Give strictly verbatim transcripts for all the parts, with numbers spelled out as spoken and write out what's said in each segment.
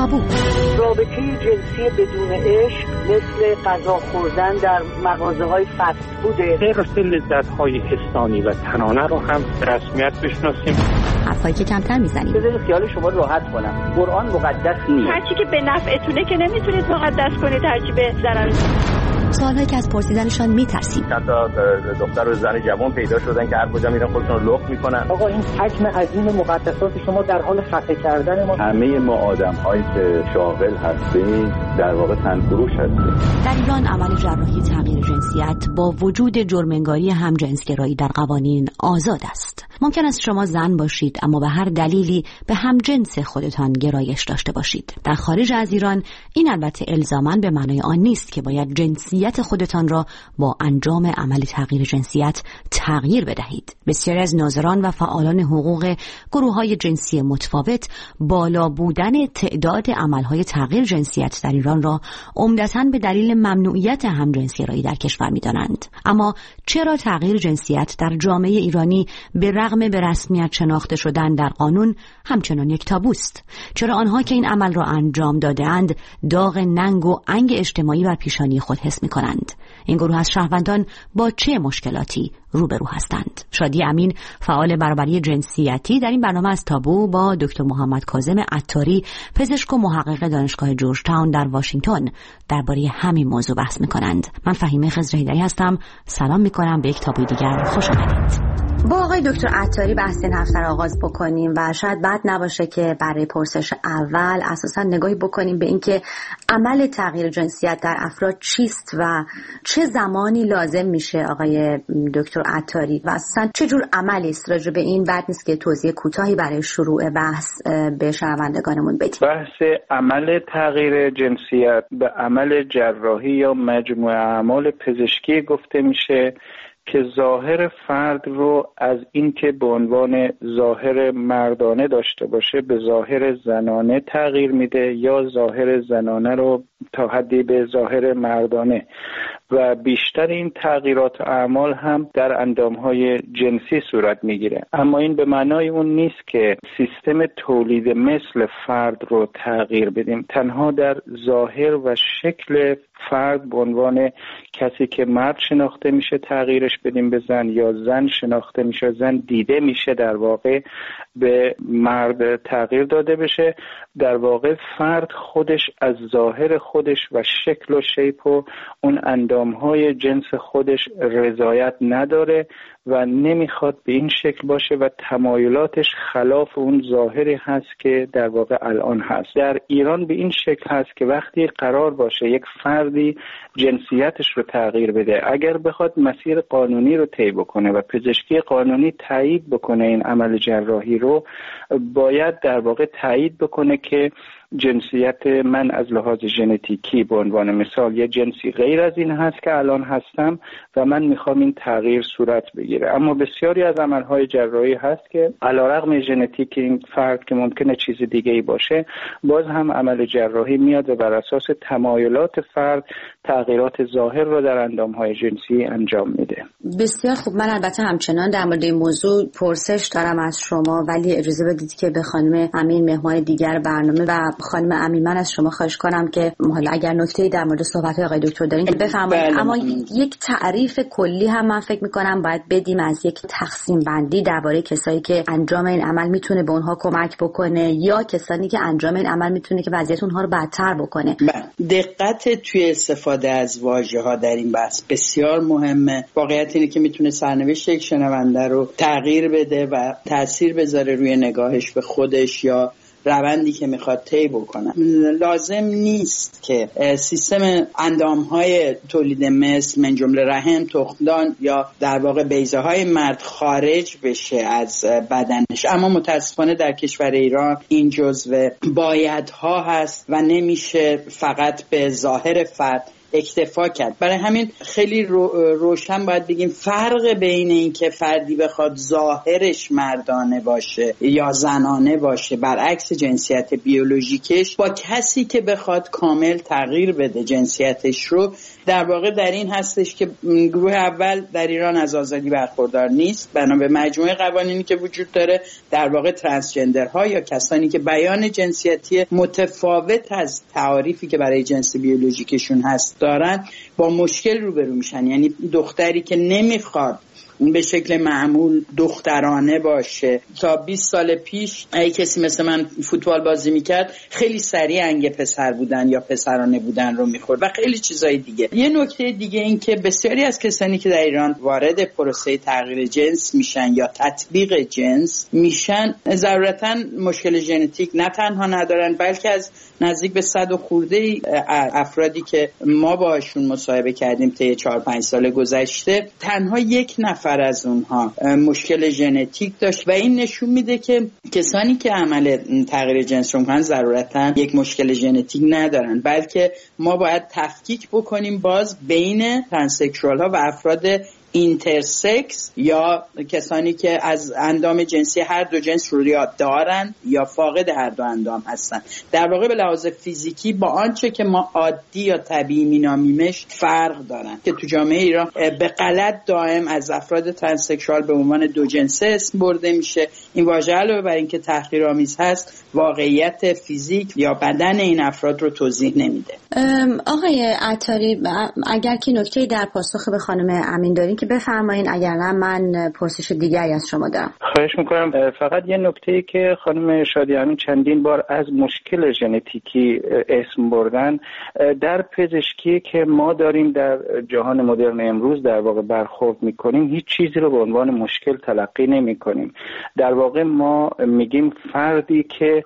تابو. رابطه جنسی بدون عشق مثل غذا خوردن در مغازه‌های فست فوده. حفظ لذت‌های حسانی و تنانه رو هم به رسمیت بشناسیم. حرفایی که کمتر میزنیم. بذارید خیال شما راحت کنم. قرآن مقدس نیست. هر چی که به نفعتونه که نمیتونید مقدس کنید، هر چی به ضررتونه. سوالایی که از پرسیدنشان میترسیم. چند تا دختر و زن جوان پیدا شدن که هر کجا میرن خودشون رو لخت میکنن. آقا این حجم عظیم مقدسات شما در حال خفه کردن ما. همه ما آدم‌هایی که شاغل هستیم در واقع تنفروش هستیم. در ایران عمل جراحی تغییر جنسیت با وجود جرم‌انگاری همجنسگرایی در قوانین آزاد است. ممکن است شما زن باشید اما به هر دلیلی به همجنس خودتان گرایش داشته باشید. در خارج از ایران این البته الزاماً به معنای آن نیست که باید جنسیت خودتان را با انجام عمل تغییر جنسیت تغییر بدهید. بسیاری از ناظران و فعالان حقوق گروه‌های جنسی متفاوت بالا بودن تعداد عمل‌های تغییر جنسیت در ایران را عمدتاً به دلیل ممنوعیت همجنسگرایی در کشور می‌دانند. اما چرا تغییر جنسیت در جامعه ایرانی به رغم به رسمیت شناخته شدن در قانون همچنان یک تابوست؟ چرا آنها که این عمل را انجام داده‌اند داغ ننگ و انگ اجتماعی بر پیشانی خود حس می‌کنند؟ این گروه از شهروندان با چه مشکلاتی روبرو هستند؟ شادی امین، فعال برابری جنسیتی، در این برنامه از تابو با دکتر محمد کاظم عطاری، پزشک و محقق دانشگاه جورج تاون در واشنگتن درباره همین موضوع بحث می‌کنند. من فهیمه خضرهیدری هستم. سلام می‌کنم به یک تابوی دیگر. خوش آمدید. با آقای دکتر عطاری بحث این هفته را آغاز بکنیم و شاید بد نباشه که برای پرسش اول اساسا نگاهی بکنیم به اینکه عمل تغییر جنسیت در افراد چیست و چه زمانی لازم میشه آقای دکتر عطاری و اساسا چه جور عملی است. راجع به این بد نیست که توضیح کوتاهی برای شروع بحث به شنوندگانمون بدیم. بحث عمل تغییر جنسیت به عمل جراحی یا مجموعه اعمال پزشکی گفته میشه که ظاهر فرد رو از اینکه به عنوان ظاهر مردانه داشته باشه به ظاهر زنانه تغییر میده یا ظاهر زنانه رو تا حدی به ظاهر مردانه، و بیشتر این تغییرات اعمال هم در اندامهای جنسی صورت میگیره. اما این به معنای اون نیست که سیستم تولید مثل فرد رو تغییر بدیم. تنها در ظاهر و شکل فرد به عنوان کسی که مرد شناخته میشه تغییرش بدیم به زن، یا زن شناخته میشه، زن دیده میشه در واقع به مرد تغییر داده بشه. در واقع فرد خودش از ظاهر خودش و شکل و شیپ و اون اندامهای جنس خودش رضایت نداره و نمیخواد به این شکل باشه و تمایلاتش خلاف اون ظاهری هست که در واقع الان هست. در ایران به این شکل هست که وقتی قرار باشه یک فردی جنسیتش رو تغییر بده، اگر بخواد مسیر قانونی رو طی بکنه و پزشکی قانونی تایید بکنه این عمل جراحی رو، باید در واقع تایید بکنه که جنسیت من از لحاظ ژنتیکی به عنوان مثال یه جنسی غیر از این هست که الان هستم و من میخوام این تغییر صورت بگیره. اما بسیاری از عملهای جراحی هست که علیرغم ژنتیک این فرد که ممکنه چیز دیگه ای باشه، باز هم عمل جراحی میاد و بر اساس تمایلات فرد تغییرات ظاهر رو در اندامهای جنسی انجام میده. بسیار خوب. من البته همچنان در مورد این موضوع پرسش دارم از شما، ولی اجازه بدید که به خانم امین مهمان دیگر برنامه و خانم امین من از شما خواهش کنم که حالا اگر نکته‌ای در مورد صحبت‌های آقای دکتر دارین بفرمایید. اما یک تعریف کلی هم من فکر می‌کنم باید بدیم از یک تقسیم بندی درباره کسایی که انجام این عمل میتونه به اونها کمک بکنه یا کسانی که انجام این عمل میتونه که وضعیت اونها رو بدتر بکنه. دقت توی استفاده از واژه‌ها در این بحث بسیار مهمه. واقعیت اینه که میتونه سرنوشت یک شنونده رو تغییر بده و تأثیر بذاره روی نگاهش به خودش یا روندی که میخواد طی بکنه. لازم نیست که سیستم اندامهای تولید مثل من جمله رحم، تخمدان یا در واقع بیضه های مرد خارج بشه از بدنش، اما متاسفانه در کشور ایران این جزو بایدها هست و نمیشه فقط به ظاهر فرد اکتفا کرد. برای همین خیلی رو روشن باید بگیم فرق بین این که فردی بخواد ظاهرش مردانه باشه یا زنانه باشه برعکس جنسیت بیولوژیکش با کسی که بخواد کامل تغییر بده جنسیتش رو، در واقع در این هستش که گروه اول در ایران از آزادی برخوردار نیست. بنا به مجموعه قوانینی که وجود داره در واقع ترنسجندرها یا کسانی که بیان جنسیتی متفاوت از تعاریفی که برای جنس بیولوژیکشون هست دارن با مشکل روبرو میشن. یعنی دختری که نمیخواد به شکل معمول دخترانه باشه، تا بیست سال پیش اگه کسی مثل من فوتبال بازی میکرد خیلی سریع انگ پسر بودن یا پسرانه بودن رو میخورد و خیلی چیزای دیگه. یه نکته دیگه این که بسیاری از کسانی که در ایران وارد پروسه تغییر جنس میشن یا تطبیق جنس میشن ضرورتاً مشکل ژنتیک نه تنها ندارن، بلکه از نزدیک به صد و خورده افرادی که ما باشون مصاحبه کردیم طی چهار پنج سال گذشته تنها یک نفر از اونها مشکل ژنتیک داشت و این نشون میده که کسانی که عمل تغییر جنس رو میکنن ضرورتاً یک مشکل ژنتیک ندارن، بلکه ما باید تفکیک بکنیم باز بین ترانسکشوال ها و افراد اینترسکس یا کسانی که از اندام جنسی هر دو جنس رو دارن یا فاقد هر دو اندام هستن. در واقع به لحاظ فیزیکی با آنچه که ما عادی یا طبیعی مینامیمش فرق دارن که تو جامعه ایران به غلط دائم از افراد ترانسکشوال به عنوان دو جنسه اسم برده میشه. این واژه علاوه بر اینکه تحقیرآمیز هست واقعیت فیزیک یا بدن این افراد رو توضیح نمیده. آقای عطاری اگر که نکته در پاسخ به خانم امین دارین که بفرمایین، اگر نه من پرسش دیگری از شما دارم. خواهش میکنم. فقط یه نکته‌ای که خانم شادی امین چندین بار از مشکل ژنتیکی اسم بردن، در پزشکی که ما داریم در جهان مدرن امروز در واقع برخورد میکنیم هیچ چیزی رو به عنوان مشکل تلقی نمیکنیم. در واقع ما میگیم فردی که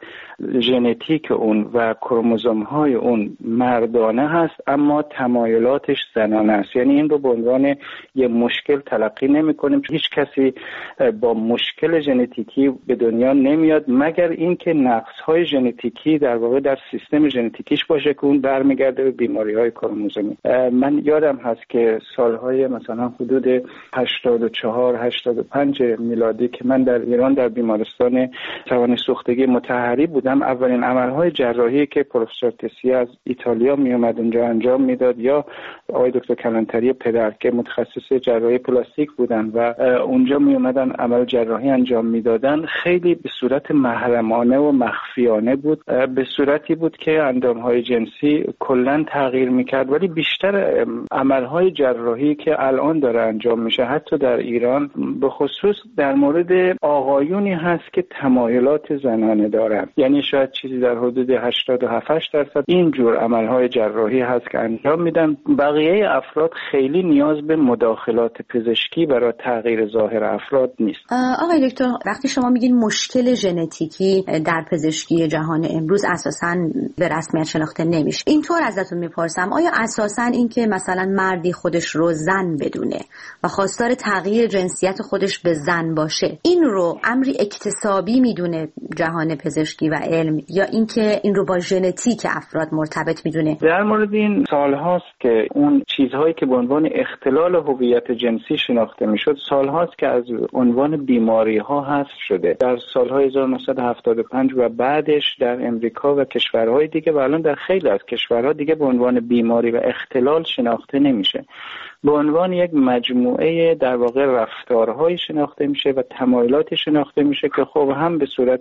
ژنتیک اون و کروموزوم‌های اون مردانه هست اما تمایلاتش زنانه است، یعنی این رو به عنوان یه مشکل تلقی نمی‌کنیم. هیچ کسی با مشکل ژنتیکی به دنیا نمیاد مگر اینکه نقص‌های ژنتیکی در واقع در سیستم ژنتیکیش باشه که اون برمیگرده به بیماری‌های کروموزومی. من یادم هست که سال‌های مثلا حدود هشتاد و چهار هشتاد و پنج میلادی که من در ایران در بیمارستان توان سوختگی مطهری بودم، اولین عملهای جراحی که پروفسور تسی از ایتالیا می اومد اونجا انجام میداد یا آقای دکتر کلانتری پدر که متخصص جراحی پلاستیک بودن و اونجا می اومدن عمل جراحی انجام میدادن، خیلی به صورت محرمانه و مخفیانه بود، به صورتی بود که اندامهای جنسی کلا تغییر میکرد. ولی بیشتر عملهای جراحی که الان داره انجام میشه حتی در ایران به خصوص در مورد آقایونی هست که تمایلات زنانه دارن، یعنی شاید چیزی در حدود هشتاد و هفت درصد این جور عملهای جراحی هست که انجام میدن. بقیه افراد خیلی نیاز به مداخلات پزشکی برای تغییر ظاهر افراد نیست. آقای دکتر وقتی شما میگین مشکل ژنتیکی در پزشکی جهان امروز اساساً به رسمیت شناخته نمیشه، اینطور ازتون میپرسم آیا اساساً این که مثلا مردی خودش رو زن بدونه و خواستار تغییر جنسیت خودش به زن باشه این رو امری اکتسابی میدونه جهان پزشکی و علم، یا اینکه این رو با ژنتیک افراد مرتبط میدونه؟ در مورد این سالهاست که اون چیزهایی که به عنوان اختلال هویت جنسی شناخته میشد سالهاست که از عنوان بیماری ها حذف شده. در سالهای هزار و نهصد و هفتاد و پنج و بعدش در امریکا و کشورهای دیگه و الان در خیلی از کشورها دیگه به عنوان بیماری و اختلال شناخته نمیشه، به عنوان یک مجموعه در واقع رفتارهای شناخته میشه و تمایلاتی شناخته میشه که خب هم به صورت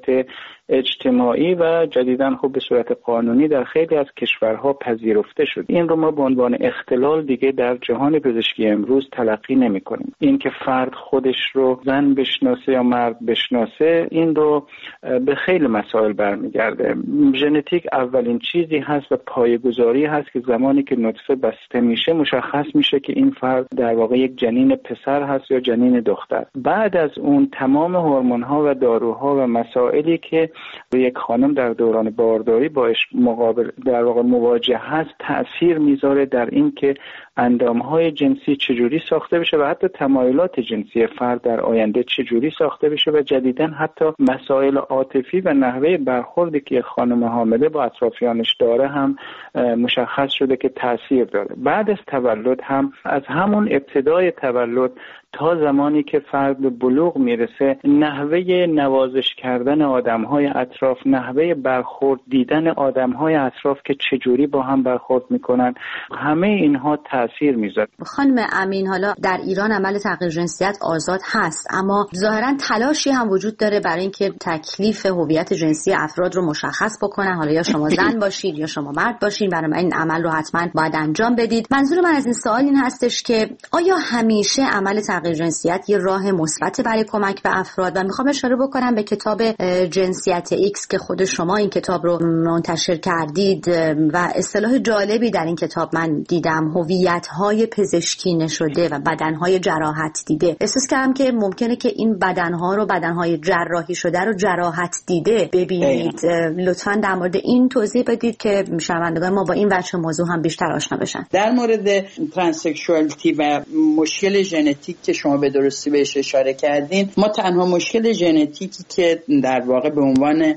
اجتماعی و جدیداً خب به صورت قانونی در خیلی از کشورها پذیرفته شد. این رو ما به عنوان اختلال دیگه در جهان پزشکی امروز تلقی نمی کنیم. این که فرد خودش رو زن بشناسه یا مرد بشناسه این رو به خیلی مسائل برمیگرده. ژنتیک اولین چیزی هست و پایه‌گذاری هست که زمانی که نطفه بسته میشه مشخص میشه که این فرد در واقع یک جنین پسر هست یا جنین دختر. بعد از اون تمام هورمون‌ها و داروها و مسائلی که یک خانم در دوران بارداری باش مقابل در واقع مواجه هست تأثیر میذاره در این که اندامهای جنسی چجوری ساخته بشه و حتی تمایلات جنسی فرد در آینده چجوری ساخته بشه و جدیداً حتی مسائل عاطفی و نحوه برخوردی که خانم حامله با اطرافیانش داره هم مشخص شده که تاثیر داره. بعد از تولد هم از همون ابتدای تولد تا زمانی که فرد به بلوغ میرسه نحوه نوازش کردن آدم‌های اطراف، نحوه برخورد دیدن آدم‌های اطراف که چجوری با هم برخورد میکنن، همه اینها تاثیر میذاره. خانم امین، حالا در ایران عمل تغییر جنسیت آزاد هست، اما ظاهراً تلاشی هم وجود داره برای اینکه تکلیف هویت جنسی افراد رو مشخص بکنن. حالا یا شما زن باشید یا شما مرد باشین، برای این عمل رو حتما باید انجام بدید. منظور من از این سوال این هستش که آیا همیشه عمل تغییر جنسیت یه راه مثبت برای کمک به افراد؟ و میخوام اشاره بکنم به کتاب جنسیت ایکس که خود شما این کتاب رو منتشر کردید و اصطلاح جالبی در این کتاب من دیدم، هویت‌های پزشکی نشده و بدن‌های جراحت دیده. احساس کردم که ممکنه که این بدن‌ها رو بدن‌های جراحی شده رو جراحت دیده ببینید. لطفاً در مورد این توضیح بدید که شنوندگان ما با این وجه موضوع هم بیشتر آشنا بشن. در مورد ترانسکشوالیتی و مشکل ژنتیک که شما به درستی بهش اشاره کردین، ما تنها مشکل ژنتیکی که در واقع به عنوان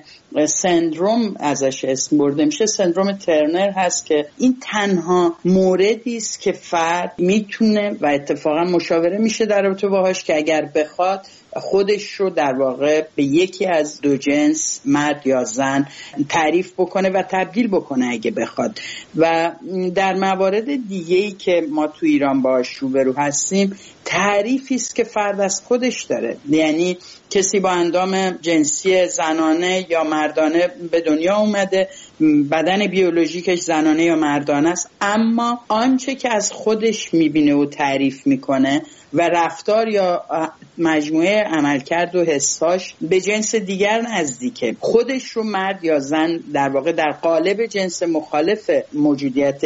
سندروم ازش اسم برده میشه سندروم ترنر هست که این تنها موردی است که فرد میتونه و اتفاقا مشاوره میشه در رابطه باهاش که اگر بخواد خودش رو در واقع به یکی از دو جنس، مرد یا زن، تعریف بکنه و تبدیل بکنه اگه بخواد. و در موارد دیگه‌ای که ما تو ایران باهاش روبرو هستیم تعریفی است که فرد از خودش داره، یعنی کسی با اندام جنسی زنانه یا مردانه به دنیا اومده، بدن بیولوژیکش زنانه یا مردانه است، اما آنچه که از خودش میبینه و تعریف میکنه و رفتار یا مجموعه عملکرد و حساش به جنس دیگر نزدیکه. خودش رو مرد یا زن در واقع در قالب جنس مخالف موجودیت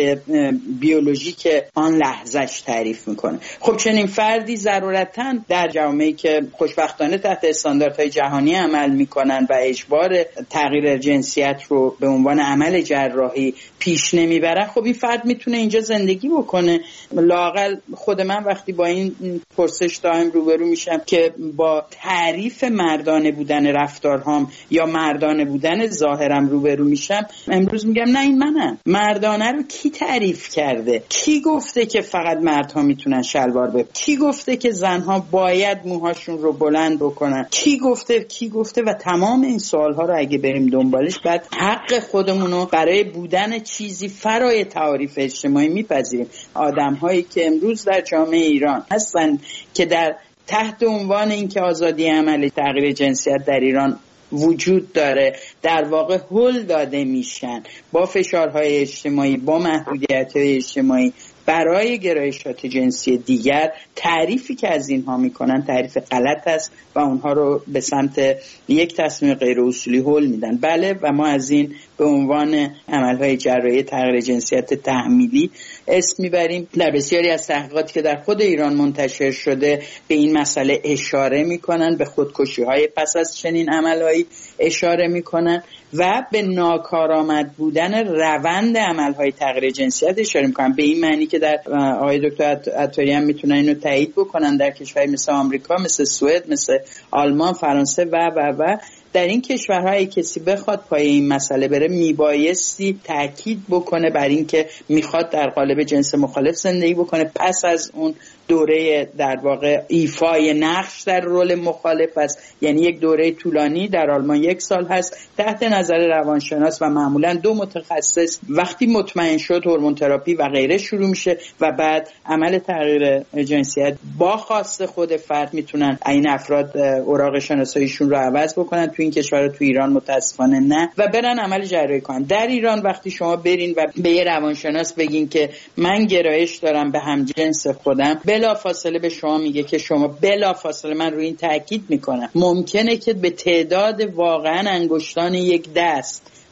بیولوژیک آن لحظهش تعریف میکنه. خب چنین فردی ضرورتاً در جامعه‌ای که خوشبختانه تحت استانداردهای جهانی عمل میکنن و اجبار تغییر جنسیت رو به عنوان عمل جراحی پیش نمیبرن، خب این فرد میتونه اینجا زندگی بکنه. لااقل خود من وقتی با این پرسش دائم روبرو میشم که با تعریف مردانه بودن رفتارهام یا مردانه بودن ظاهرم روبرو میشم، امروز میگم نه این منم. مردانه رو کی تعریف کرده؟ کی گفته که فقط مردها میتونن شلوار بپوشن؟ کی گفته که زنها باید موهاشون رو بلند بکنن؟ کی گفته کی گفته و تمام این سوالها رو اگه بریم دنبالش، بعد حق خودمونو برای بودن چیزی فرای تعاریف اجتماعی میپذیریم. آدم‌هایی که امروز در جامعه ایران هستن که در تحت عنوان اینکه آزادی عمل تغییر جنسیت در ایران وجود داره در واقع هل داده میشن با فشارهای اجتماعی، با محدودیت‌های اجتماعی برای گرایشات جنسی دیگر. تعریفی که از اینها میکنن تعریف غلط است و اونها رو به سمت یک تصمیم غیر اصولی هل میدن. بله، و ما از این به عنوان عملهای جراحی تغییر جنسیت تحمیلی اسم میبریم. در بسیاری از تحقیقاتی که در خود ایران منتشر شده به این مسئله اشاره میکنن، به خودکشی‌های پس از چنین عملهایی اشاره میکنن و به ناکارآمد بودن روند عملهای تغییر جنسیت اشاره میکنن. به این معنی که در آقای دکتر عطاری هم میتونن اینو تایید بکنن، در کشورهای مثل آمریکا، مثل سوئد، مثل آلمان، فرانسه و و و در این کشورهای کسی بخواد پای این مسئله بره میبایستی تاکید بکنه بر این که میخواد در قالب جنس مخالف زندگی بکنه. پس از اون دوره در واقع ایفای نقش در رول مخالف است، یعنی یک دوره طولانی، در آلمان یک سال هست، تحت نظر روانشناس و معمولا دو متخصص. وقتی مطمئن شد هورمون تراپی و غیره شروع میشه و بعد عمل تغییر جنسیت با خواست خود فرد میتونن این افراد اوراق شناساییشون رو عوض بکنن. تو این کشور، تو ایران متاسفانه نه، و برن عمل جراحی کنن. در ایران وقتی شما برین و به یه روانشناس بگین که من گرایش دارم به همجنس خودم، بلا فاصله به شما میگه که شما بلا فاصله، من روی این تاکید میکنم، ممکنه که به تعداد واقعا انگشتان یک دست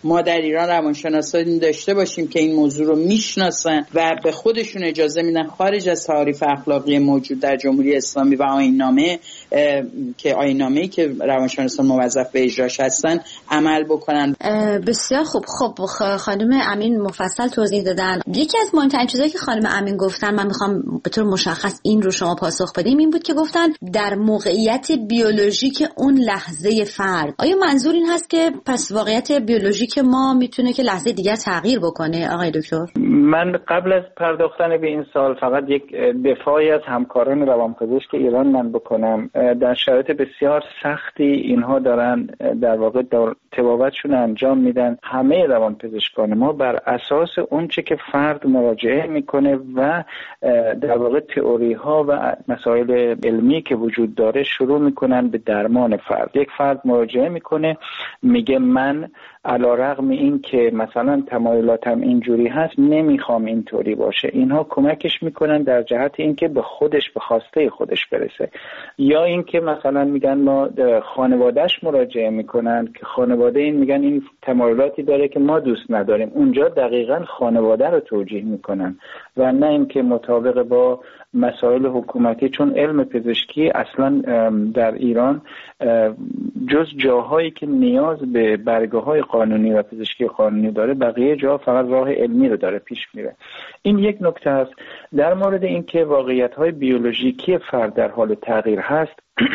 ما در ایران روانشناسانی داشته باشیم که این موضوع رو میشناسن و به خودشون اجازه میدن خارج از تعاریف اخلاقی موجود در جمهوری اسلامی و آیین‌نامه که آیین‌نامه‌ای که روانشناسان موظف به اجراش هستن عمل بکنن. بسیار خوب. خب خانم امین مفصل توضیح دادن. یکی از مهمترین چیزایی که خانم امین گفتن، من میخوام به طور مشخص این رو شما پاسخ بدیم، این بود که گفتن در موقعیت بیولوژیک اون لحظه فرد. آیا منظور این هست که پس واقعیت بیولوژیک ما میتونه که لحظه دیگر تغییر بکنه آقای دکتر؟ من قبل از پرداختن به این سوال فقط یک دفاعی از همکاران روانپزشک ایران من بکنم. در شرایط بسیار سختی اینها دارن در واقع طبابتشون انجام میدن. همه روانپزشکان ما بر اساس اونچه که فرد مراجعه میکنه و در واقع تئوری ها و مسائل علمی که وجود داره شروع میکنن به درمان فرد. یک فرد مراجعه میکنه میگه من علیرغم این که مثلا تمایلاتم اینجوری هست نمیخوام اینطوری باشه. اینها کمکش میکنن در جهت اینکه به خودش به خواسته خودش برسه. یا اینکه مثلا میگن ما خانوادهش مراجعه میکنن که خانواده این میگن این تمایلاتی داره که ما دوست نداریم. اونجا دقیقاً خانواده رو توجیه میکنن و نه اینکه مطابق با مسائل حکومتی، چون علم پزشکی اصلا در ایران جز جاهایی که نیاز به برگه‌های قانونی و پزشکی قانونی داره بقیه جا فقط راه علمی رو داره پیش میره. این یک نکته است. در مورد اینکه واقعیت‌های بیولوژیکی فرد در حال تغییر هست،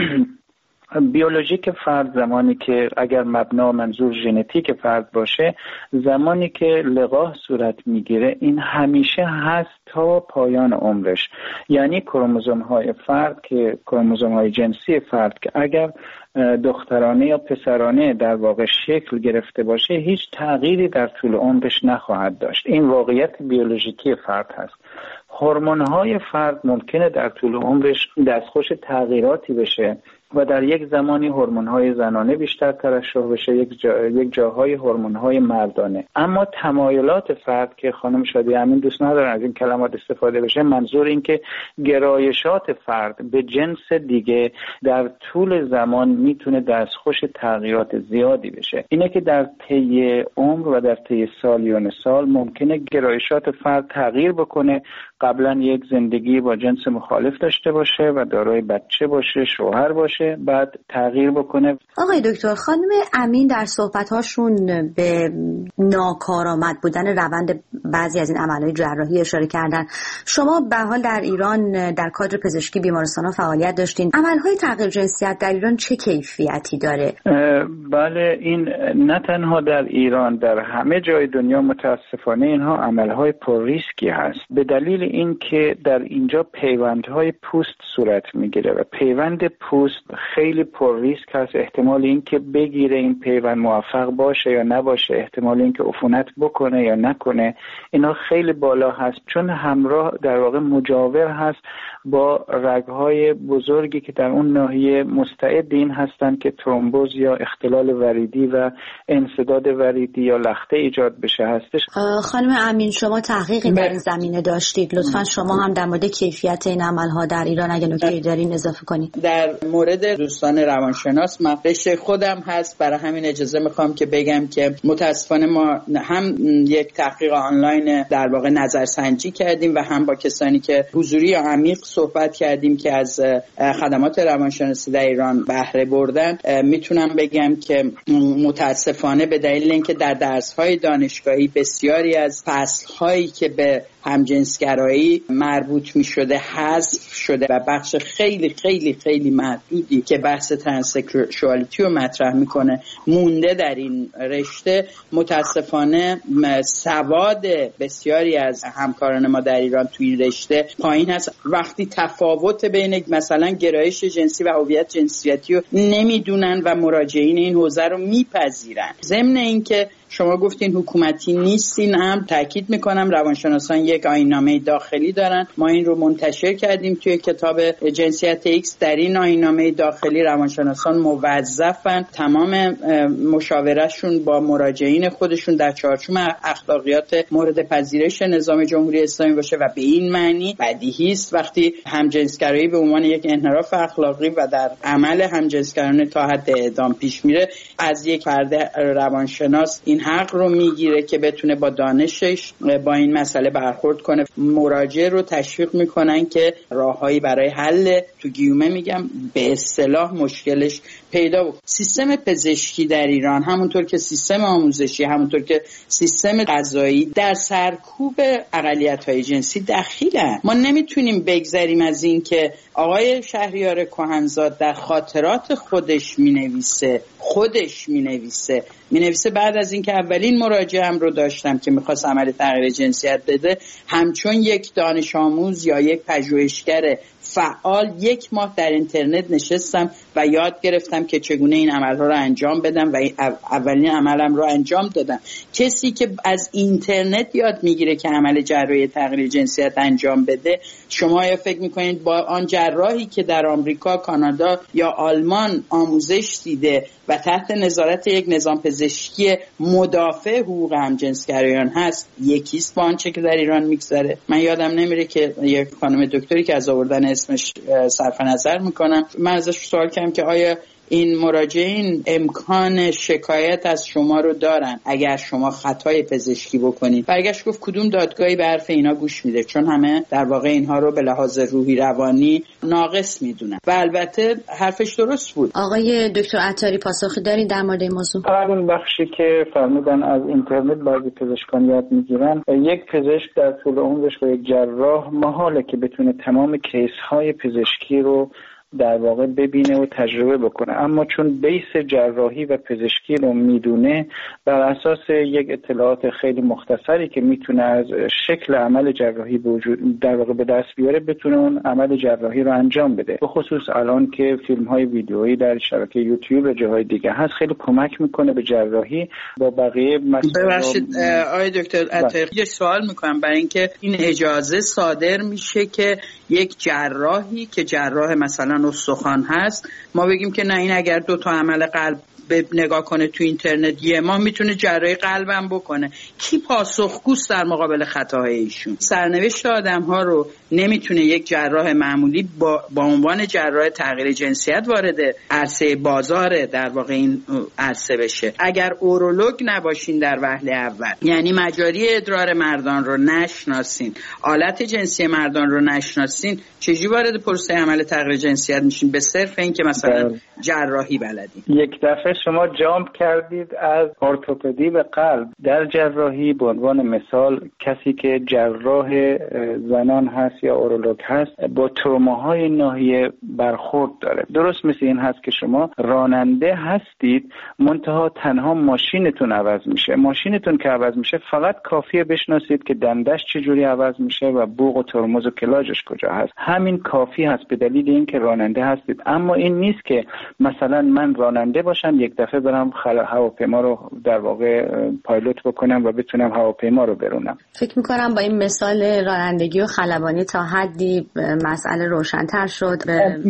بیولوژیک فرد زمانی که اگر مبنا منظور ژنتیک فرد باشه، زمانی که لقاح صورت میگیره این همیشه هست تا پایان عمرش. یعنی کروموزوم های فرد که کروموزوم های جنسی فرد که اگر دخترانه یا پسرانه در واقع شکل گرفته باشه هیچ تغییری در طول عمرش نخواهد داشت. این واقعیت بیولوژیکی فرد هست. هورمون های فرد ممکنه در طول عمرش دستخوش تغییراتی بشه و در یک زمانی هورمون‌های زنانه بیشتر ترشح بشه، یک جا، یک جاهای هورمون‌های مردانه. اما تمایلات فرد که خانم شادی امین دوست ندارن از این کلمات استفاده بشه، منظور این که گرایشات فرد به جنس دیگه در طول زمان میتونه دستخوش تغییرات زیادی بشه. اینه که در طی عمر و در طی سالیان سال ممکنه گرایشات فرد تغییر بکنه. قبلا یک زندگی با جنس مخالف داشته باشه و دارای بچه باشه، شوهر باشه، بعد تغییر بکنه. آقای دکتر، خانم امین در صحبت‌هاشون به ناکارآمد بودن روند بعضی از این عمل‌های جراحی اشاره کردن. شما به حال در ایران در کادر پزشکی بیمارستان‌ها فعالیت داشتین. عمل‌های تغییر جنسیت در ایران چه کیفیتی داره؟ بله، این نه تنها در ایران، در همه جای دنیا متاسفانه اینها عمل‌های پر ریسکی هست. به دلیل این که در اینجا پیوندهای پوست صورت میگیره و پیوند پوست خیلی پر ریسک هست. احتمال این که بگیره این پیوند موفق باشه یا نباشه، احتمال این که عفونت بکنه یا نکنه، اینا خیلی بالا هست، چون همراه در واقع مجاور هست با رگهای بزرگی که در اون ناحیه مستعد این هستن که ترومبوز یا اختلال وریدی و انسداد وریدی یا لخته ایجاد بشه هستش. خانم امین، شما تحقیقی در این زمینه داشتید، لطفاً شما هم در مورد کیفیت این عملها در ایران اگه نکته‌ای دارین اضافه کنید. در مورد دوستان روانشناس مقرش خودم هست، برای همین اجازه میخوام که بگم که متاسفانه ما هم یک تحقیق آنلاین در واقع نظرسنجی کردیم و هم با کسانی که حضوری یا عمیق صحبت کردیم که از خدمات روانشناسی در ایران بهره بردن. میتونم بگم که متاسفانه به دلیل اینکه در درس‌های دانشگاهی بسیاری از فصل‌هایی که به همجنسگرایی مربوط می شده حذف شده و بخش خیلی خیلی خیلی محدودی که بحث ترانسکشوالیتی رو مطرح میکنه مونده در این رشته. متاسفانه سواد بسیاری از همکاران ما در ایران توی این رشته پایین هست. وقتی تفاوت بین مثلا گرایش جنسی و هویت جنسیتی رو نمیدونن و مراجعین این حوزه رو میپذیرن. ضمن اینکه شما گفتین حکومتی نیستین، هم تاکید میکنم روانشناسان یک آیین‌نامه داخلی دارن. ما این رو منتشر کردیم توی کتاب جنسیت ایکس. در این آیین‌نامه داخلی روانشناسان موظفن تمام مشاورهشون با مراجعین خودشون در چارچوب اخلاقیات مورد پذیرش نظام جمهوری اسلامی باشه و به این معنی بدیهی است وقتی همجنسگرایی به عنوان یک انحراف اخلاقی و در عمل همجنسگرانه تا حد اعدام پیش میره، از یک فرد روانشناس این حق رو میگیره که بتونه با دانشش با این مسئله برخورد کنه. مراجع رو تشویق میکنن که راههایی برای حل تو گیومه میگم به اصطلاح مشکلش پیدا بود. سیستم پزشکی در ایران همونطور که سیستم آموزشی، همونطور که سیستم قضایی در سرکوب اقلیت‌های جنسی دخیلن. ما نمیتونیم بگذریم از این که آقای شهریار کهنزاد در خاطرات خودش مینویسه خودش مینویسه مینویسه بعد از اینکه اولین مراجعه‌ام رو داشتم که می‌خواست عمل تغییر جنسیت بده، همچون یک دانش آموز یا یک پژوهشگر فعال یک ماه در اینترنت نشستم و یاد گرفتم که چگونه این عمل‌ها رو انجام بدم و اولین عملم رو انجام دادم. کسی که از اینترنت یاد میگیره که عمل جراحی تغییر جنسیت انجام بده، شما یا فکر میکنید با آن جراحی که در آمریکا، کانادا یا آلمان آموزش دیده و تحت نظارت یک نظام پزشکی مدافع حقوق همجنسگرایان هست یکیست با آنچه که در ایران میگذره؟ من یادم نمیره که یک خانم دکتری که از آوردن اسمش صرف نظر میکنم، من ازش سوال کردم که آیا این مراجعین امکان شکایت از شما رو دارن اگر شما خطای پزشکی بکنید؟ برگشت گفت کدوم دادگاهی به حرف اینا گوش میده، چون همه در واقع اینها رو به لحاظ روحی روانی ناقص میدونن. و البته حرفش درست بود. آقای دکتر عطاری پاسخی دارین در مورد این موضوع؟ اون بخشی که فرمودن از اینترنت بعضی پزشکان یاد میگیرن، یک پزشک در طول عمرش و یک جراح محاله که بتونه تمام کیس های پزشکی رو در واقع ببینه و تجربه بکنه، اما چون بیس جراحی و پزشکی رو میدونه، بر اساس یک اطلاعات خیلی مختصری که میتونه از شکل عمل جراحی وجود در واقع به دست بیاره، بتونه اون عمل جراحی رو انجام بده. به خصوص الان که فیلم های ویدیویی در شبکه یوتیوب و جاهای دیگه هست، خیلی کمک میکنه به جراحی با بقیه مسائل. ببخشید آقای دکتر عطایی، یه سوال میکنم، برای اینکه این اجازه صادر میشه که یک جراحی که جراح مثلا استخوان هست، ما بگیم که نه این اگر دو تا عمل قلب به نگاه کنه تو اینترنت یه ماه میتونه جراحی قلبم بکنه، کی پاسخگوست در مقابل خطاهای ایشون؟ سرنوشت آدم ها رو نمیتونه یک جراح معمولی با, با عنوان جراح تغییر جنسیت وارد عرصه بازار در واقع این عرصه بشه. اگر اورولوگ نباشین در وهله اول، یعنی مجاری ادرار مردان رو نشناسین، آلت جنسی مردان رو نشناسین، چجوری وارد پروسه عمل تغییر جنسیت میشین به صرف این که مثلا جراحی بلدین؟ یک دفعه شما جامپ کردید از ارتوپدی به قلب. در جراحی به عنوان مثال کسی که جراح زنان هست یا اورولوگ هست با تروماهای ناحیه برخورد داره. درست مثل این هست که شما راننده هستید، منتها تنها ماشینتون عوض میشه. ماشینتون که عوض میشه فقط کافیه بشناسید که دندش چجوری عوض میشه و بوق و ترمز و کلاژش کجا هست. همین کافی هست به دلیل اینکه راننده هستید. اما این نیست که مثلا من راننده باشم یک دفعه برم خل... هواپیما رو در واقع پایلوت بکنم و بتونم هواپیما رو برونم. فکر میکنم با این مثال رانندگی و خلبانی تا حدی مسئله روشن‌تر شد.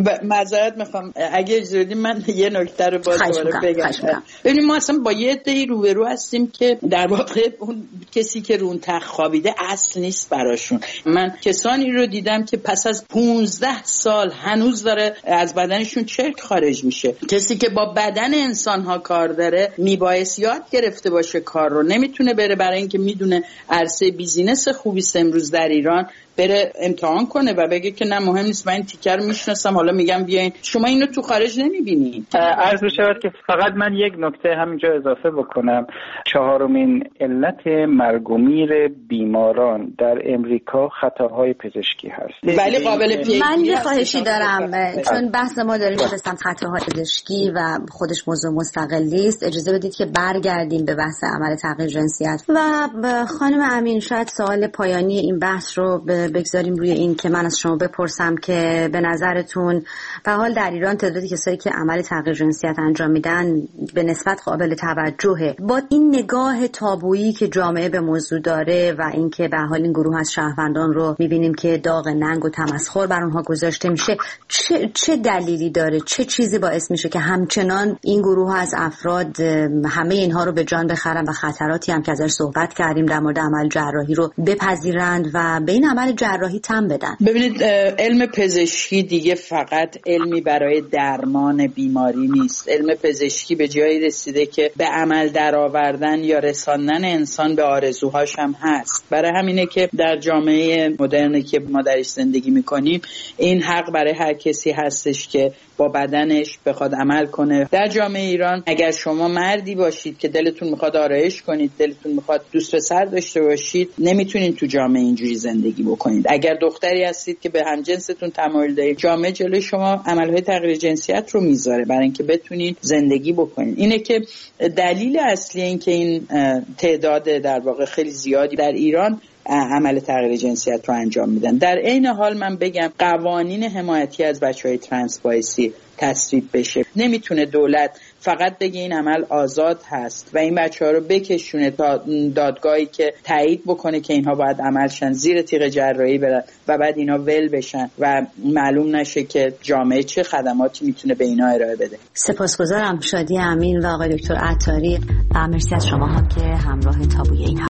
معذرت میخوام اگه اجازه بدید من یه نکته رو باز دوباره بگم. ببینید ما اصلا با یه عده‌ای روبرو هستیم که در واقع اون کسی که رون تخت خوابیده اصل نیست براشون. من کسانی رو دیدم که پس از پونزده سال هنوز داره از بدنشون چرک خارج میشه. کسی که با بدن انسان ها کار داره میبایست یاد گرفته باشه کار رو، نمیتونه بره برای اینکه میدونه عرصه بیزینس خوبیست امروز در ایران بره امتحان کنه و بگه که نه مهم نیست من این تیکر میشناسم حالا میگم بیاین. شما اینو تو خارج نمیبینید. عرض بشود که فقط من یک نکته همینجا اضافه بکنم. چهارمین علت مرگ و میر بیماران در امریکا خطاهای پزشکی هست. ولی قابل پیگیری. من یه خواهشی دارم چون بحث ما داریم گفتم خطاهای پزشکی و خودش موضوع مستقلی است، اجازه بدید که برگردیم به بحث عمل تغییر جنسیت. و خانم امین شاید سوال پایانی این بحث رو بگذاریم روی این که من از شما بپرسم که به نظرتون به حال در ایران تعدادی کسایی که عمل تغییر جنسیت انجام میدن به نسبت قابل توجهه. با این نگاه تابویی که جامعه به موضوع داره و اینکه به حال این گروه از شهروندان رو میبینیم که داغ ننگ و تمسخر بر اونها گذاشته میشه، چه چه دلیلی داره، چه چیزی باعث میشه که همچنان این گروه از افراد همه اینها رو به جان بخرن و خطراتی هم که ازش صحبت کردیم در مورد عمل جراحی رو بپذیرند و به این عمل جراحی تن بدن؟ ببینید علم پزشکی دیگه فقط علمی برای درمان بیماری نیست. علم پزشکی به جایی رسیده که به عمل درآوردن یا رساندن انسان به آرزوهاش هم هست. برای همینه که در جامعه مدرنی که ما درش زندگی میکنیم این حق برای هر کسی هستش که با بدنش بخواد عمل کنه. در جامعه ایران اگر شما مردی باشید که دلتون میخواد آرایش کنید، دلتون میخواد دوست پسر داشته باشید، نمیتونید تو جامعه اینجوری زندگی بکنید. اگر دختری هستید که به همجنستون تمایل دارید، جامعه جلوی شما عملهای تغییر جنسیت رو میذاره برای اینکه بتونید زندگی بکنید. اینه که دلیل اصلی این که این تعداد در واقع خیلی زیادی در ایران عمل تغییر جنسیت رو انجام میدن. در عین حال من بگم قوانین حمایتی از بچهای ترنس بایسی تصویب بشه. نمیتونه دولت فقط بگه این عمل آزاد هست و این بچه‌ها رو بکشونه تا دادگاهی که تایید بکنه که اینها باید عملشن، زیر تیغ جراحی برن و بعد اینا ول بشن و معلوم نشه که جامعه چه خدماتی میتونه به اینا ارائه بده. سپاسگزارم شادی امین و آقای دکتر عطاری. مرسی از شما هم که همراه تابوی این